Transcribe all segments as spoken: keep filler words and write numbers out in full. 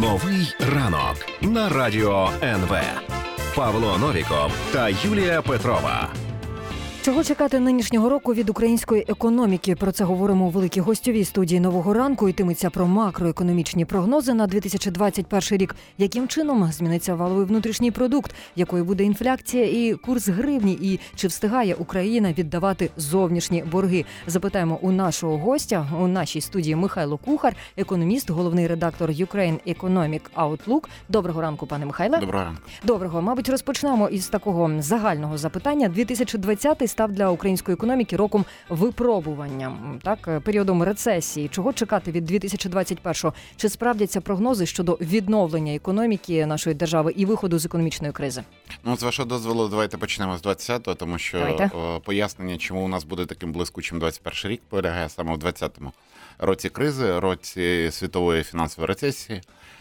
Новий ранок на Радіо ен ве. Павло Новіков та Юлія Петрова. Чого чекати нинішнього року від української економіки? Про це говоримо у великій гостьовій студії «Нового ранку». Йтиметься про макроекономічні прогнози на дві тисячі двадцять перший рік. Яким чином зміниться валовий внутрішній продукт? Якою буде інфляція і курс гривні? І чи встигає Україна віддавати зовнішні борги? Запитаємо у нашого гостя. У нашій студії Михайло Кухар, економіст, головний редактор Ukraine Economic Outlook. Доброго ранку, пане Михайле. Доброго ранку. Доброго. Мабуть, розпочнемо із такого загального запитання. дві тисячі двадцятий став для української економіки роком випробування, так, періодом рецесії. Чого чекати від дві тисячі двадцять першого? Чи справдяться прогнози щодо відновлення економіки нашої держави і виходу з економічної кризи? Ну, з вашого дозволу, давайте почнемо з двадцятого, тому що давайте. Пояснення, чому у нас буде таким блискучим двадцять перший рік, полягає саме в двадцятому році кризи, році світової фінансової рецесії.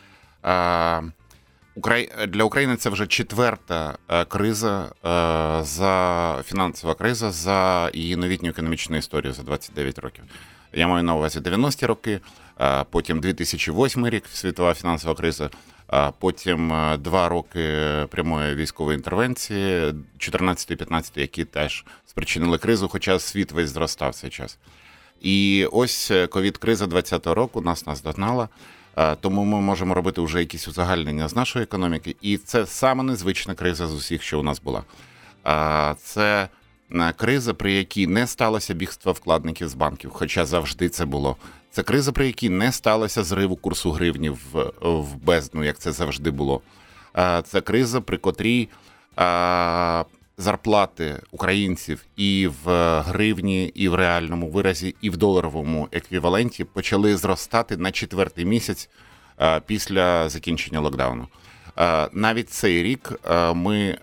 Для України це вже четверта криза, за фінансова криза за її новітню економічну історію за двадцять дев'ять років. Я маю на увазі дев'яності роки, потім дві тисячі восьмий рік, світова фінансова криза, потім два роки прямої військової інтервенції, чотирнадцятий п'ятнадцятий, які теж спричинили кризу, хоча світ весь зростав цей час. І ось ковід-криза двадцятого року нас наздогнала. Тому ми можемо робити вже якісь узагальнення з нашої економіки. І це саме незвична криза з усіх, що у нас була. Це криза, при якій не сталося бігства вкладників з банків, хоча завжди це було. Це криза, при якій не сталося зриву курсу гривні в, в бездну, як це завжди було. Це криза, при котрій зарплати українців і в гривні, і в реальному виразі, і в доларовому еквіваленті почали зростати на четвертий місяць після закінчення локдауну. Навіть цей рік ми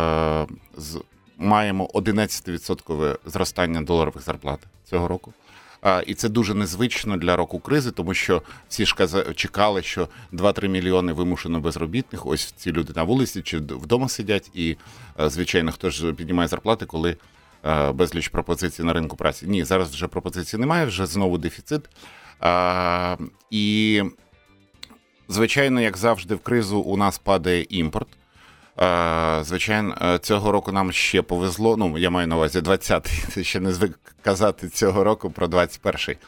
маємо одинадцять відсотків зростання доларових зарплат цього року. І це дуже незвично для року кризи, тому що всі ж чекали, що два-три мільйони вимушено безробітних, ось ці люди на вулиці чи вдома сидять, і, звичайно, хто ж піднімає зарплати, коли безліч пропозицій на ринку праці. Ні, зараз вже пропозицій немає, вже знову дефіцит. І, звичайно, як завжди, в кризу у нас падає імпорт. Звичайно, цього року нам ще повезло, ну, я маю на увазі двадцятий, це ще не звик казати цього року про двадцять перший.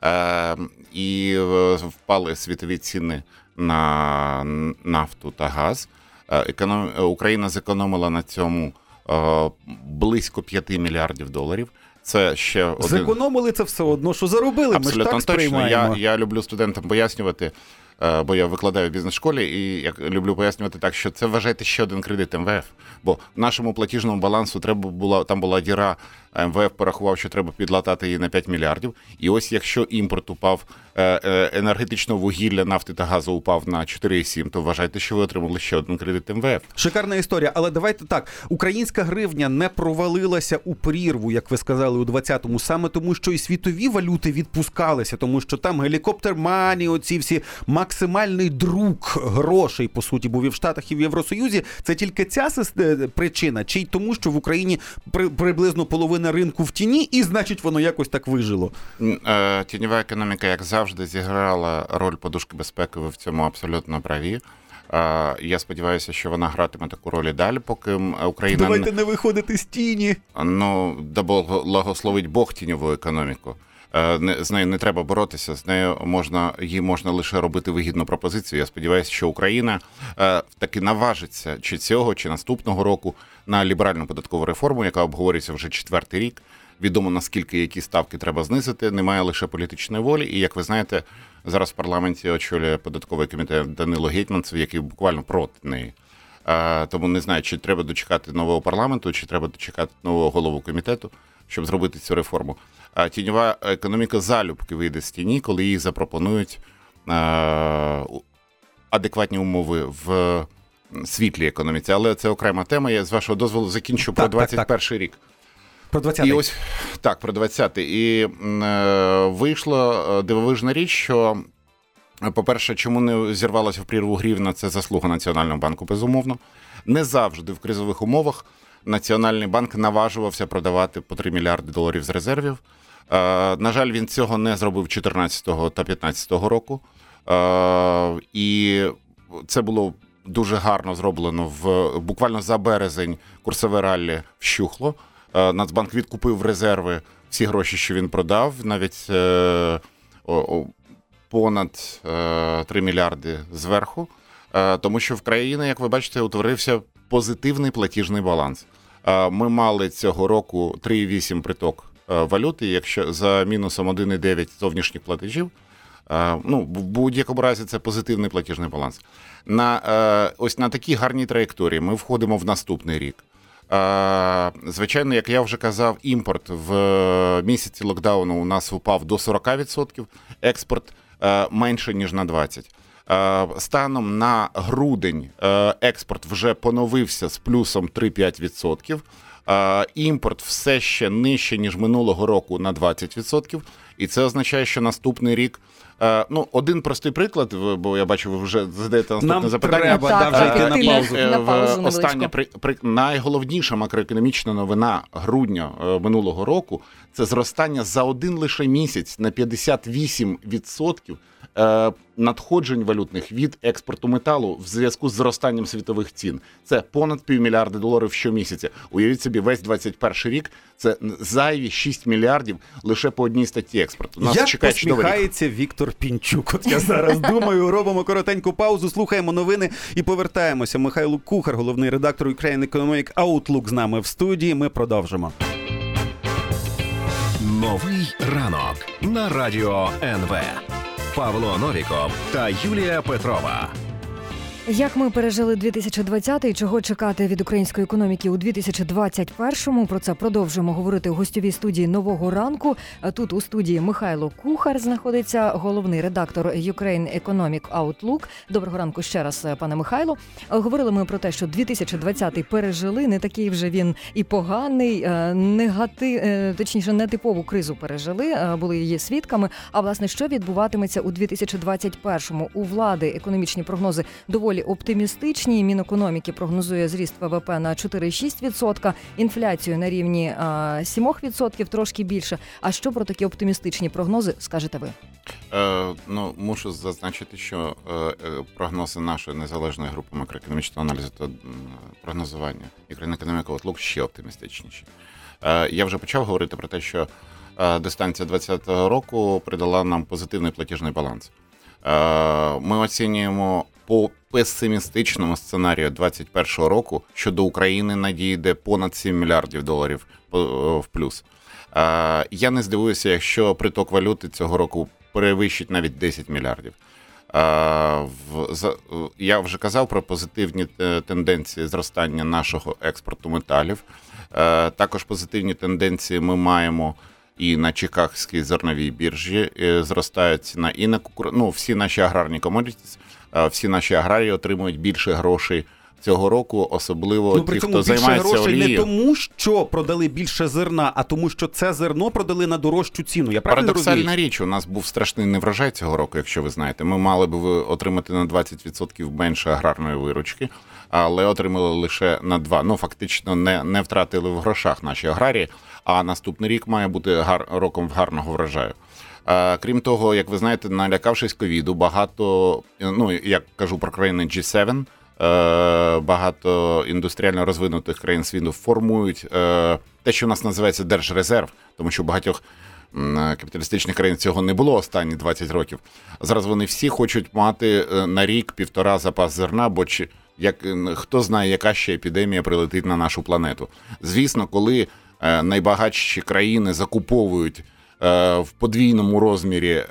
І впали світові ціни на нафту та газ. Україна зекономила на цьому близько п'ять мільярдів доларів. Це ще один... Зекономили це все одно, що заробили, абсолютно ми ж так точно. сприймаємо. Я, я люблю студентам пояснювати, бо я викладаю в бізнес-школі, і я люблю пояснювати так, що це, вважайте, ще один кредит ем ве еф. Бо в нашому платіжному балансу треба було, там була діра, ем ве еф порахував, що треба підлатати її на п'ять мільярдів. І ось якщо імпорт упав, енергетичного вугілля, нафти та газу упав на чотири цілих сім десятих, то вважайте, що ви отримали ще один кредит ем ве еф. Шикарна історія, але давайте так, українська гривня не провалилася у прірву, як ви сказали, у двадцятому, саме тому, що і світові валюти відпускалися, тому що там гелікоптер мані, оці всі максимальний друк грошей, по суті, був і в Штатах, і в Євросоюзі. Це тільки ця причина? Чи й тому, що в Україні при, приблизно половина ринку в тіні, і, значить, воно якось так вижило? Тіньова економіка, як завжди, зіграла роль подушки безпеки, ви в цьому абсолютно праві. Я сподіваюся, що вона гратиме таку роль і далі, поки Україна... Давайте не виходити з тіні. Ну, да благословить Бог тіньову економіку. З нею не треба боротися, з нею можна, їй можна лише робити вигідну пропозицію. Я сподіваюся, що Україна таки наважиться чи цього, чи наступного року на ліберальну податкову реформу, яка обговорюється вже четвертий рік. Відомо, наскільки які ставки треба знизити, немає лише політичної волі. І, як ви знаєте, зараз в парламенті очолює податковий комітет Данило Гетманцев, який буквально проти неї. Тому не знаю, чи треба дочекати нового парламенту, чи треба дочекати нового голову комітету, щоб зробити цю реформу. А тіньова економіка залюбки вийде з тіні, коли їй запропонують адекватні умови в світлій економіці. Але це окрема тема. Я, з вашого дозволу, закінчу про двадцять перший рік. Про двадцятий. І ось, так, про двадцятий. І е, вийшла дивовижна річ, що, по-перше, чому не зірвалася в прірву гривня, це заслуга Національного банку, безумовно. Не завжди в кризових умовах Національний банк наважувався продавати по три мільярди доларів з резервів. Е, на жаль, він цього не зробив чотирнадцятого та п'ятнадцятого року. Е, і це було дуже гарно зроблено. В буквально за березень курсове раллі вщухло. Нацбанк відкупив резерви, всі гроші, що він продав, навіть е, о, о, понад е, три мільярди зверху, е, тому що в країні, як ви бачите, утворився позитивний платіжний баланс. Е, ми мали цього року три цілих вісім десятих приток е, валюти, якщо за мінусом один цілих дев'ять десятих зовнішніх платежів. Е, ну, в будь-якому разі це позитивний платіжний баланс. На, е, ось на такій гарній траєкторії ми входимо в наступний рік. Звичайно, як я вже казав, імпорт в місяці локдауну у нас впав до сорок відсотків, експорт менше, ніж на двадцять відсотків. Станом на грудень експорт вже поновився з плюсом три цілих п'ять десятих відсотків, імпорт все ще нижче, ніж минулого року на двадцять відсотків, і це означає, що наступний рік. Ну, один простий приклад, бо я бачу, ви вже задаєте наступне Нам запитання. Треба, так, да, вже так, йти на паузу. на паузу Остання, при, при, найголовніша макроекономічна новина грудня минулого року – це зростання за один лише місяць на п'ятдесят вісім відсотків надходжень валютних від експорту металу в зв'язку з зростанням світових цін. Це понад півмільярда доларів щомісяця. Уявіть собі, весь двадцять перший рік – це зайві шість мільярдів лише по одній статті експорту. Нас Як чекає чудовий рік. посміхається Віктор Пінчук? От я зараз думаю, робимо коротеньку паузу, слухаємо новини і повертаємося. Михайло Кухар, головний редактор Ukraine Economic Outlook з нами в студії. Ми продовжимо. Новий ранок на Радіо ен ве. Павло Новіков та Юлія Петрова. Як ми пережили дві тисячі двадцятий, чого чекати від української економіки у дві тисячі двадцять першому? Про це продовжуємо говорити у гостьовій студії «Нового ранку». Тут у студії Михайло Кухар знаходиться, головний редактор Ukraine Economic Outlook. Доброго ранку ще раз, пане Михайло. Говорили ми про те, що дві тисячі двадцятий пережили, не такий вже він і поганий, негатив, точніше, нетипову кризу пережили, були її свідками. А власне, що відбуватиметься у дві тисячі двадцять першому? У влади економічні прогнози доволі оптимістичні. Мінекономіки прогнозує зріст ВВП на чотири цілих шість десятих відсотка, інфляцію на рівні а, сім відсотків, трошки більше. А що про такі оптимістичні прогнози скажете ви? Е, ну, мушу зазначити, що е, прогнози нашої незалежної групи макроекономічного аналізу та прогнозування Ukraine Economic Outlook ще оптимістичніші. Е, я вже почав говорити про те, що е, дистанція двадцятого року придала нам позитивний платіжний баланс. Е, ми оцінюємо по песимістичному сценарію двадцять першого року, що до України надійде понад сім мільярдів доларів в плюс. Я не здивуюся, якщо приток валюти цього року перевищить навіть десять мільярдів. Я вже казав про позитивні тенденції зростання нашого експорту металів. Також позитивні тенденції ми маємо і на Чикагській зерновій біржі. Зростають ціна і на кукурудзу. Ну, всі наші аграрні комодітіс, всі наші аграрії отримують більше грошей цього року, особливо ну, ті, хто займається олією. Не тому, що продали більше зерна, а тому, що це зерно продали на дорожчу ціну. Я правильно розумію? Парадоксальна річ, у нас був страшний неврожай цього року, якщо ви знаєте. Ми мали б отримати на двадцять відсотків менше аграрної виручки, але отримали лише на два. Ну, фактично, не, не втратили в грошах наші аграрії, а наступний рік має бути гар... роком гарного врожаю. Крім того, як ви знаєте, налякавшись ковіду, багато, ну, як кажу про країни джі сім, багато індустріально розвинутих країн світу формують те, що у нас називається держрезерв, тому що багатьох капіталістичних країн цього не було останні двадцять років. Зараз вони всі хочуть мати на рік-півтора запас зерна, бо чи, як, хто знає, яка ще епідемія прилетить на нашу планету. Звісно, коли найбагатші країни закуповують в подвійному розмірі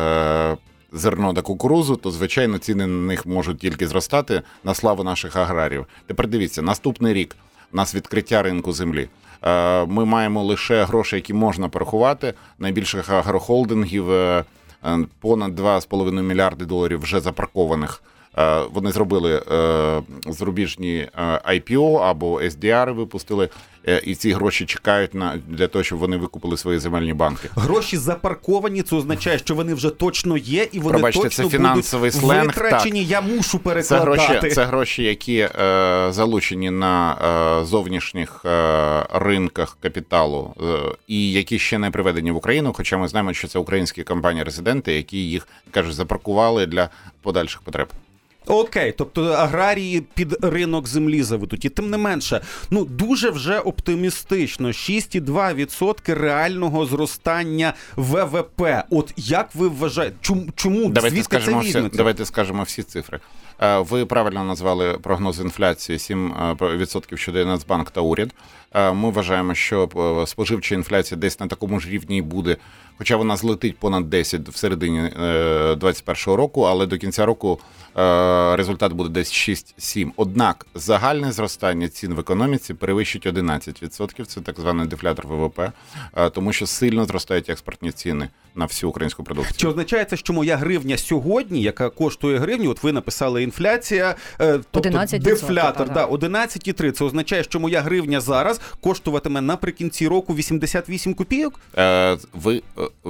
зерно та кукурузу, то, звичайно, ціни на них можуть тільки зростати на славу наших аграріїв. Тепер дивіться, наступний рік у нас відкриття ринку землі. Ми маємо лише гроші, які можна порахувати. Найбільших агрохолдингів понад два з половиною мільярди доларів вже запаркованих. Вони зробили зарубіжні ай пі о або ес ді ар випустили, і ці гроші чекають на для того, щоб вони викупили свої земельні банки. Гроші запарковані, це означає, що вони вже точно є, і вони Пробачте, точно це фінансовий будуть сленг, витрачені, так. Я мушу перекладати. Це гроші, це гроші, які е, залучені на е, зовнішніх е, ринках капіталу е, і які ще не приведені в Україну, хоча ми знаємо, що це українські компанії-резиденти, які їх, кажуть, запаркували для подальших потреб. Окей, тобто аграрії під ринок землі заведуть. І тим не менше, ну дуже вже оптимістично. шість цілих два десятих відсотка реального зростання ВВП. От як ви вважаєте, чому, чому давайте звідки скажемо це всі, візьметься? давайте скажемо всі цифри. Ви правильно назвали прогноз інфляції сім відсотків щодо Нацбанк та уряд. Ми вважаємо, що споживча інфляція десь на такому ж рівні буде, хоча вона злетить понад десять в середині двадцять першого року, але до кінця року результат буде десь шість-сім. Однак загальне зростання цін в економіці перевищить одинадцять відсотків, це так званий дефлятор ВВП, тому що сильно зростають експортні ціни на всю українську продукцію. Чи означає це, що моя гривня сьогодні, яка коштує гривню, от ви написали інфляція, тобто одинадцять відсотків, дефлятор, та, да, та. одинадцять цілих три. Це означає, що моя гривня зараз коштуватиме наприкінці року вісімдесят вісім копійок? Ви,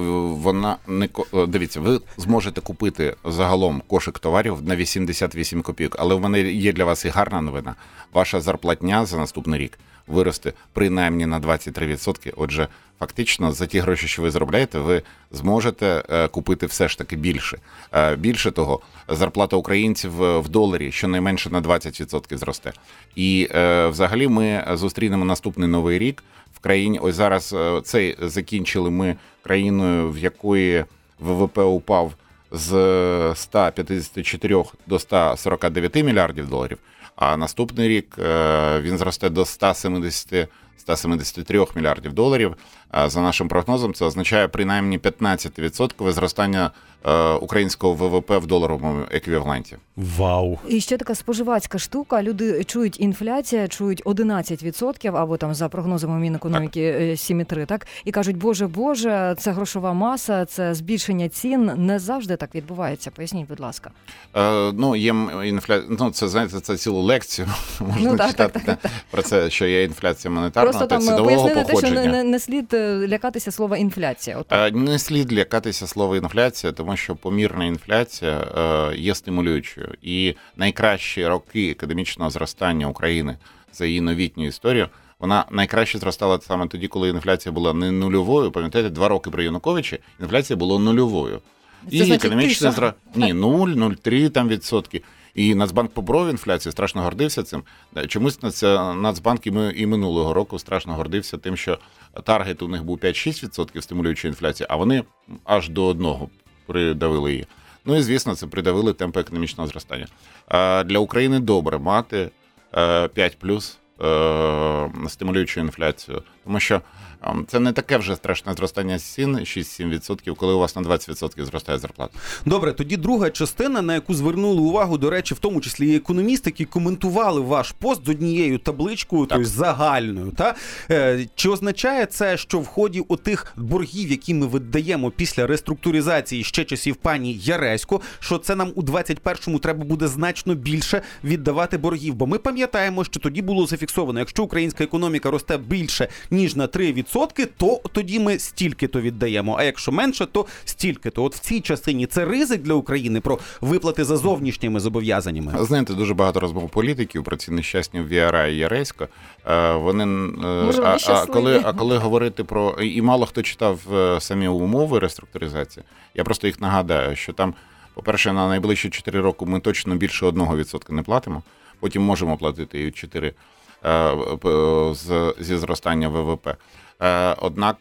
вона не, дивіться, ви зможете купити загалом кошик товарів на вісімдесят вісім копійок, але в мене є для вас і гарна новина. Ваша зарплатня за наступний рік виросте принаймні на двадцять три відсотки. Отже, фактично, за ті гроші, що ви заробляєте, ви зможете купити все ж таки більше. Більше того, зарплата українців в доларі щонайменше на двадцять відсотків зросте. І взагалі ми зустрінемо наступний новий рік в країні. Ось зараз цей закінчили ми країною, в якої ВВП упав з ста п'ятдесят чотири до ста сорок дев'ять мільярдів доларів, а наступний рік він зросте до ста сімдесят ста сімдесят три мільярдів доларів. За нашим прогнозом, це означає принаймні п'ятнадцять відсотків зростання українського ВВП в доларовому еквіваленті. Вау! І ще така споживацька штука. Люди чують інфляція, чують одинадцять відсотків, або там за прогнозами Мінекономіки сім цілих три, так? І кажуть, боже, боже, це грошова маса, це збільшення цін. Не завжди так відбувається. Поясніть, будь ласка. Е, ну, є інфляція, ну, це, знаєте, це цілу лекцію можна ну, так, читати так, так, про це, що є інфляція монетарна, просто та там цінового пояснили походження. те, що не, не слід лякатися слова інфляція. От. Е, не слід лякатися слова інфляція, тому що помірна інфляція е, є стимулюючою. І найкращі роки академічного зростання України за її новітню історію, вона найкраще зростала саме тоді, коли інфляція була не нульовою. Пам'ятаєте, два роки при Януковичі інфляція була нульовою. Це і значить, економічне тиша. зра... Ні, нуль, нуль цілих три там відсотки. І Нацбанк поборов інфляцію, страшно гордився цим. Чомусь Нацбанк і, ми, і минулого року страшно гордився тим, що таргет у них був п'ять-шість відсотків стимулюючої інфляції, а вони аж до одного придавили її. Ну і, звісно, це придавили темпи економічного зростання. А для України добре мати п'ять плюс стимулюючу інфляцію, тому що це не таке вже страшне зростання цін, шість-сім відсотків, коли у вас на двадцять відсотків зростає зарплата. Добре, тоді друга частина, на яку звернули увагу, до речі, в тому числі і економісти, які коментували ваш пост з однією табличкою, тобто загальною. Та? Е, чи означає це, що в ході отих боргів, які ми видаємо після реструктуризації ще часів пані Яресько, що це нам у двадцять першому треба буде значно більше віддавати боргів? Бо ми пам'ятаємо, що тоді було зафіксовано, якщо українська економіка росте більше, ніж на три відсотки, то тоді ми стільки-то віддаємо, а якщо менше, то стільки-то. От в цій частині це ризик для України про виплати за зовнішніми зобов'язаннями? Знаєте, дуже багато розмов політиків про ці нещасні Віара і Яресько. Вони, Може, а, вони а, коли, а коли говорити про... І мало хто читав самі умови реструктуризації, я просто їх нагадаю, що там, по-перше, на найближчі чотири роки ми точно більше одного відсотка не платимо, потім можемо платити і чотири зі зростання ВВП. Однак,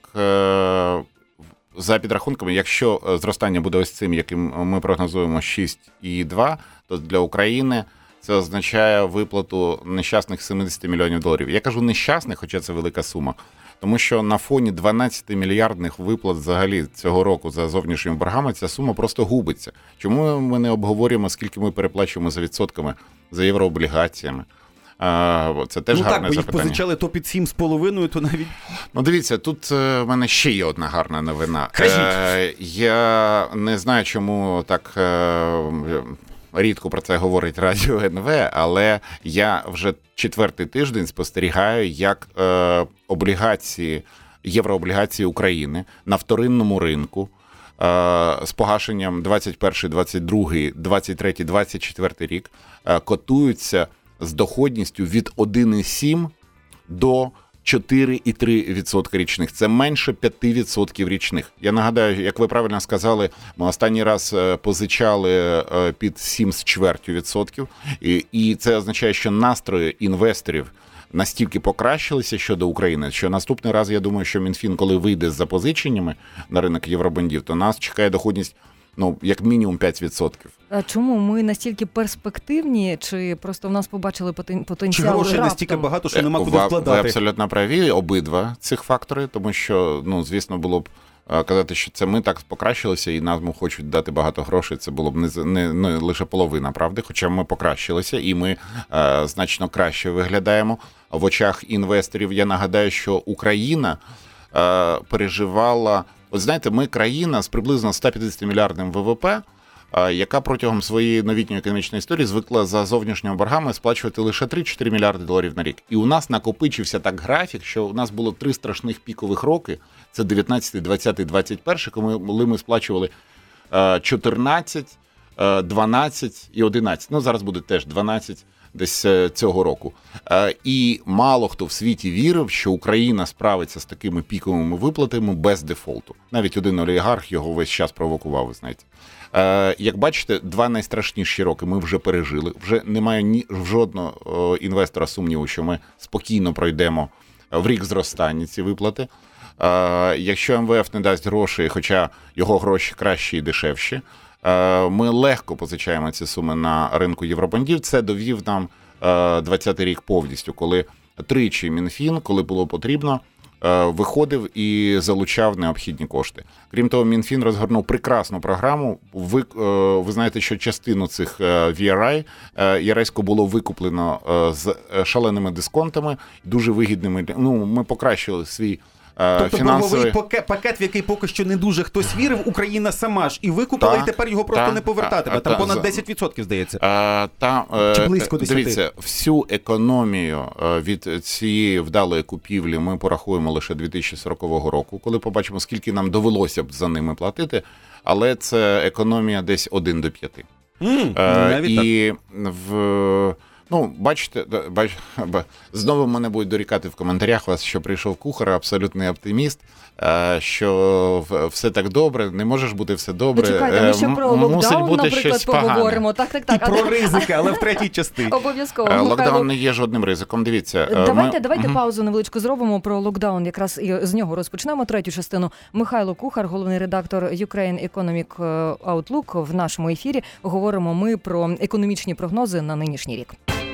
за підрахунками, якщо зростання буде ось цим, яким ми прогнозуємо шість цілих два, то для України це означає виплату нещасних сімдесят мільйонів доларів. Я кажу нещасних, хоча це велика сума, тому що на фоні дванадцятимільярдних виплат взагалі цього року за зовнішніми боргами ця сума просто губиться. Чому ми не обговорюємо, скільки ми переплачуємо за відсотками, за єврооблігаціями? Це теж ну, гарне так, бо їх запитання. позичали то під сім з половиною, то навіть... Ну, дивіться, тут в мене ще є одна гарна новина. Кажіть. Я не знаю, чому так рідко про це говорить Радіо ен ве, але я вже четвертий тиждень спостерігаю, як облігації, єврооблігації України на вторинному ринку з погашенням двадцять перший, двадцять другий, двадцять третій, двадцять четвертий рік котуються з доходністю від один цілих сім до чотири цілих три десятих відсотка річних. Це менше п'ять відсотків річних. Я нагадаю, як ви правильно сказали, ми останній раз позичали під сім з чвертю відсотків. І, і це означає, що настрої інвесторів настільки покращилися щодо України, що наступний раз, я думаю, що Мінфін, коли вийде з запозиченнями на ринок євробондів, то нас чекає доходність, ну, як мінімум п'ять відсотків. А чому? Ми настільки перспективні, чи просто в нас побачили потен- потенціал Чи грошей раптом? настільки багато, що нема куди ви, вкладати? ви абсолютно праві, обидва цих фактори, тому що, ну, звісно, було б казати, що це ми так покращилися і нам хочуть дати багато грошей, це було б не, не, не лише половина правди, хоча ми покращилися і ми е, значно краще виглядаємо в очах інвесторів. Я нагадаю, що Україна е, переживала, от знаєте, ми країна з приблизно сто п'ятдесят мільярдним ВВП, е, яка протягом своєї новітньої економічної історії звикла за зовнішніми боргами сплачувати лише три-чотири мільярди доларів на рік. І у нас накопичився так графік, що у нас було три страшних пікових роки. Це дев'ятнадцятий, двадцятий, двадцять перший, коли ми сплачували чотирнадцять, дванадцять і одинадцять. Ну, зараз буде теж дванадцять десь цього року. І мало хто в світі вірив, що Україна справиться з такими піковими виплатами без дефолту. Навіть один олігарх його весь час провокував, ви знаєте. Як бачите, два найстрашніші роки ми вже пережили. Вже немає ні в жодного інвестора сумніву, що ми спокійно пройдемо в рік зростання ці виплати. Якщо ем ве еф не дасть грошей, хоча його гроші кращі і дешевші, ми легко позичаємо ці суми на ринку євробондів. Це довів нам двадцятий рік повністю, коли тричі Мінфін, коли було потрібно, виходив і залучав необхідні кошти. Крім того, Мінфін розгорнув прекрасну програму. Ви, ви знаєте, що частину цих ві ар ай єрейсько було викуплено з шаленими дисконтами, дуже вигідними. Ну, ми покращили свій Тобто фінансовий борговий пакет, в який поки що не дуже хтось вірив, Україна сама ж і викупила, так, і тепер його просто так, не повертатиме. так, Там так, понад десять відсотків, здається. А, та, Чи близько десять? Дивіться, всю економію від цієї вдалої купівлі ми порахуємо лише дві тисячі сорокового року, коли побачимо, скільки нам довелося б за ними платити, але це економія десь один до п'яти. Mm, а, і в... Ну, бачите, бач, знову мене будуть дорікати в коментарях вас, що прийшов кухар, абсолютний оптиміст, що все так добре, не може ж бути все добре. Чекайте, ми ще про локдаун, наприклад, поговоримо. Так, так, так. І про ризики, але в третій частині. Обов'язково. Локдаун Михайло... не є жодним ризиком, дивіться. Давайте, ми... давайте угу. паузу невеличку зробимо про локдаун, якраз і з нього розпочнемо третю частину. Михайло Кухар, головний редактор Ukraine Economic Outlook в нашому ефірі. Говоримо ми про економічні прогнози на нинішній рік.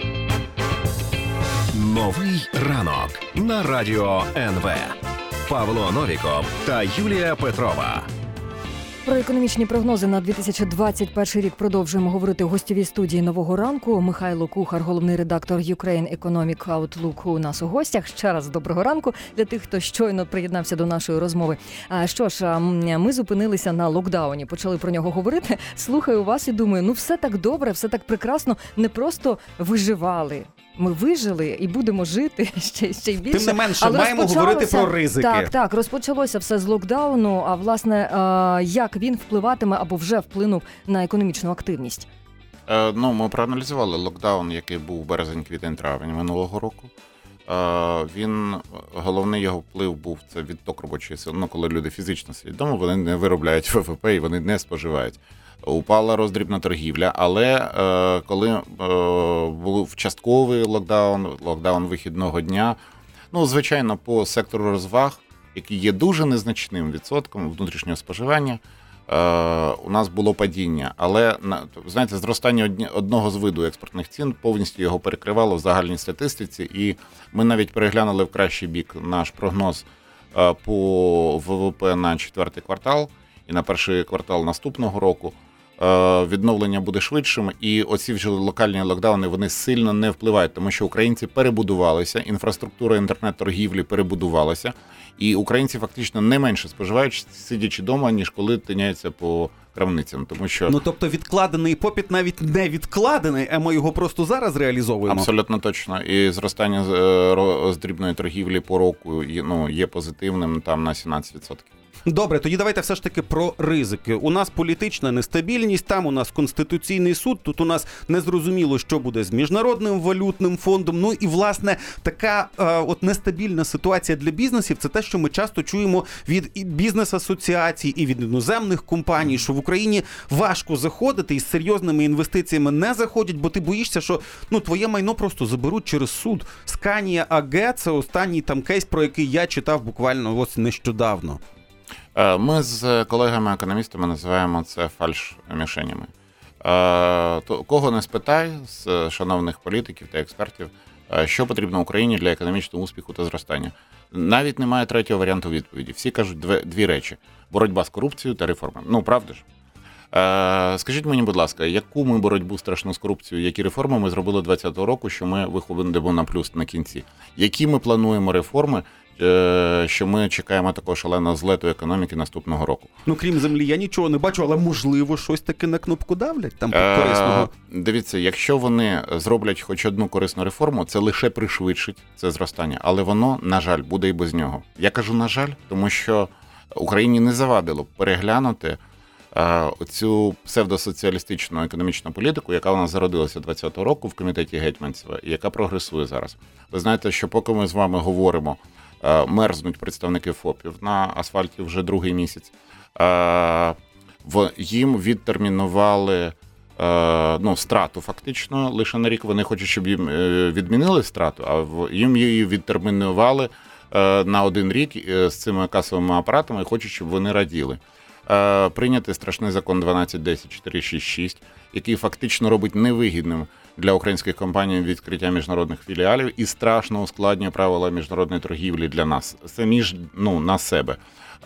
Новий ранок на радіо ен ве. Павло Новіков та Юлія Петрова. Про економічні прогнози на дві тисячі двадцять перший рік продовжуємо говорити в гостєвій студії «Нового ранку». Михайло Кухар, головний редактор Ukraine Economic Outlook у нас у гостях. Ще раз доброго ранку для тих, хто щойно приєднався до нашої розмови. А що ж, ми зупинилися на локдауні, почали про нього говорити. Слухаю вас і думаю, ну все так добре, все так прекрасно, не просто виживали. Ми вижили і будемо жити ще, ще й більше. Тим не менше, але маємо говорити про ризики. Так, так, розпочалося все з локдауну, а власне, як він впливатиме або вже вплинув на економічну активність? Е, ну, ми проаналізували локдаун, який був березень, квітень, травень минулого року. Е, він, головний його вплив був, це відток робочої сили. Ну, коли люди фізично сидять вдома, вони не виробляють ВВП і вони не споживають. Упала роздрібна торгівля, але е, коли е, був частковий локдаун, локдаун вихідного дня, ну, звичайно, по сектору розваг, який є дуже незначним відсотком внутрішнього споживання, е, у нас було падіння. Але, знаєте, зростання одного з виду експортних цін повністю його перекривало в загальній статистиці, і ми навіть переглянули в кращий бік наш прогноз е, по ВВП на четвертий квартал і на перший квартал наступного року. Відновлення буде швидшим, і оці вже локальні локдауни, вони сильно не впливають, тому що українці перебудувалися, інфраструктура інтернет-торгівлі перебудувалася, і українці фактично не менше споживають, сидячи вдома, ніж коли тиняються по крамницям. Тому що... Ну, тобто відкладений попит навіть не відкладений, а ми його просто зараз реалізовуємо. Абсолютно точно. І зростання з дрібної торгівлі по року, ну, є позитивним там на сімнадцять відсотків. Добре, тоді давайте все ж таки про ризики. У нас політична нестабільність, там у нас Конституційний суд, тут у нас незрозуміло, що буде з Міжнародним валютним фондом. Ну і, власне, така е, от нестабільна ситуація для бізнесів – це те, що ми часто чуємо від і бізнес-асоціацій, і від іноземних компаній, що в Україні важко заходити і з серйозними інвестиціями не заходять, бо ти боїшся, що ну, твоє майно просто заберуть через суд. Scania ей джі – це останній там кейс, про який я читав буквально ось нещодавно. Ми з колегами-економістами називаємо це фальш-мішенями. Кого не спитай з шановних політиків та експертів, що потрібно Україні для економічного успіху та зростання. Навіть немає третього варіанту відповіді. Всі кажуть дві, дві речі – боротьба з корупцією та реформами. Ну, правда ж? Скажіть мені, будь ласка, яку ми боротьбу страшну з корупцією, які реформи ми зробили двадцятого року, що ми виходимо на плюс на кінці? Які ми плануємо реформи, що ми чекаємо такого шаленого злету економіки наступного року? Ну, крім землі, я нічого не бачу, але, можливо, щось таки на кнопку давлять там корисного? Е, дивіться, якщо вони зроблять хоч одну корисну реформу, це лише пришвидшить це зростання. Але воно, на жаль, буде і без нього. Я кажу, на жаль, тому що Україні не завадило переглянути оцю псевдосоціалістичну економічну політику, яка у нас зародилася двадцятого року в комітеті Гетьманцева, і яка прогресує зараз. Ви знаєте, що поки ми з вами говоримо, мерзнуть представники ФОПів на асфальті вже другий місяць, їм відтермінували ну, страту фактично лише на рік. Вони хочуть, щоб їм відмінили страту, а їм її відтермінували на один рік з цими касовими апаратами і хочуть, щоб вони раділи. Прийняти страшний закон дванадцять десять чотири шість шість, який фактично робить невигідним для українських компаній відкриття міжнародних філіалів і страшно ускладнює правила міжнародної торгівлі для нас, самі ж ну, на себе.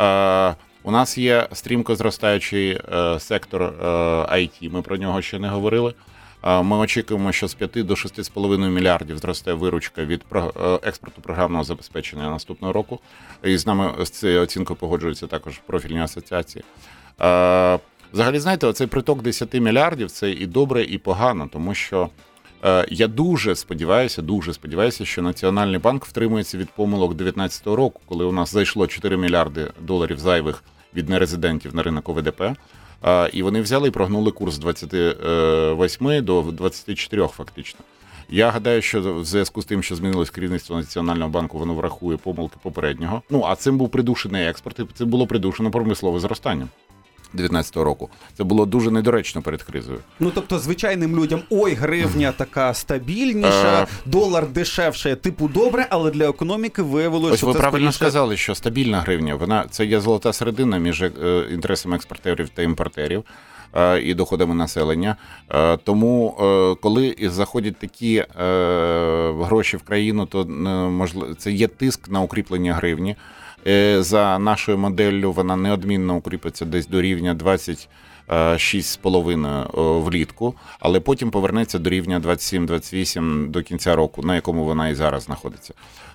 У нас є стрімко зростаючий сектор ай ті, ми про нього ще не говорили. Ми очікуємо, що з п'яти до шести з половиною мільярдів зросте виручка від експорту програмного забезпечення наступного року. І з нами з цією оцінкою погоджуються також профільні асоціації. Взагалі, знаєте, оцей приток десяти мільярдів – це і добре, і погано, тому що я дуже сподіваюся, дуже сподіваюся, що Національний банк втримується від помилок дев'ятнадцятого року, коли у нас зайшло чотири мільярди доларів зайвих від нерезидентів на ринок ОВДП. І вони взяли і прогнули курс з двадцяти восьми до двадцяти чотирьох фактично. Я гадаю, що в зв'язку з тим, що змінилось керівництво Національного банку, воно врахує помилки попереднього. Ну, а цим був придушений експорт, і це було придушено промислове зростання дев'ятнадцятого року. Це було дуже недоречно перед кризою. Ну, тобто, звичайним людям, ой, гривня така стабільніша, долар дешевше, типу добре, але для економіки виявилося, Ось що ви це правильно скоріше... сказали, що стабільна гривня, вона це є золота середина між інтересами експортерів та імпортерів і доходами населення. Тому, коли заходять такі гроші в країну, то можливо це є тиск на укріплення гривні. За нашою моделлю вона неодмінно укріпиться десь до рівня двадцять шість з половиною влітку, але потім повернеться до рівня двадцять сім двадцять вісім до кінця року, на якому вона і зараз знаходиться.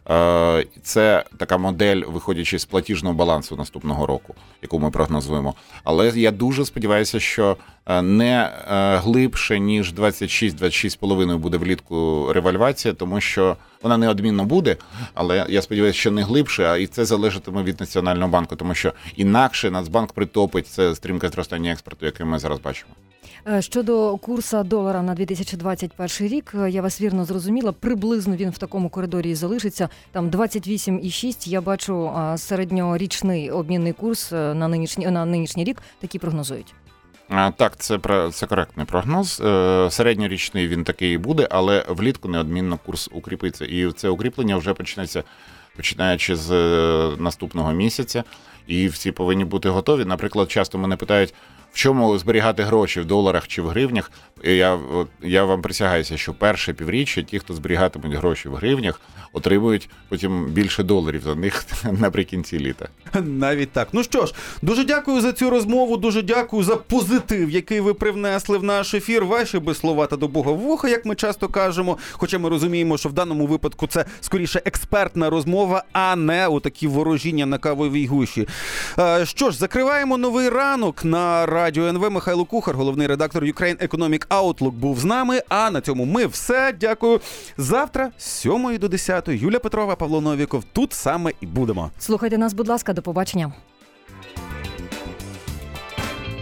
Це така модель, виходячи з платіжного балансу наступного року, яку ми прогнозуємо. Але я дуже сподіваюся, що не глибше, ніж двадцять шість двадцять шість з половиною буде влітку ревальвація, тому що вона неодмінно буде, але я сподіваюся, що не глибше, а і це залежатиме від Національного банку, тому що інакше Нацбанк притопить це стрімке зростання експорту, яке ми зараз бачимо. Щодо курсу долара на дві тисячі двадцять перший рік, я вас вірно зрозуміла, приблизно він в такому коридорі і залишиться. Там двадцять вісім і шість, я бачу середньорічний обмінний курс на нинішній, на нинішній рік, такі прогнозують. Так, це, це коректний прогноз. Середньорічний він такий і буде, але влітку неодмінно курс укріпиться. І це укріплення вже почнеться, починаючи з наступного місяця. І всі повинні бути готові. Наприклад, часто мене питають, в чому зберігати гроші, в доларах чи в гривнях. Я, я вам присягаюся, що перше півріччя ті, хто зберігатимуть гроші в гривнях, отримують потім більше доларів за них наприкінці літа. Навіть так. Ну що ж, дуже дякую за цю розмову, дуже дякую за позитив, який ви привнесли в наш ефір. Ваші би слова та до Бога в вуха, як ми часто кажемо. Хоча ми розуміємо, що в даному випадку це скоріше експертна розмова, а не отакі ворожіння на кавовій гущі. Що ж, закриваємо новий ранок на Радіо ен ве. Михайло Кухар, головний редактор Ukraine Economic Outlook, був з нами. А на цьому ми все. Дякую. Завтра з сьомої до десятої Юлія Петрова, Павло Новіков. Тут саме і будемо. Слухайте нас, будь ласка, до побачення.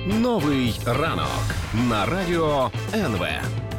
Новий ранок на радіо ен ве.